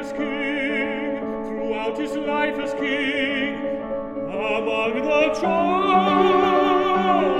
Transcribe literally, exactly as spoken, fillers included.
as king, throughout his life as king, among the chosen.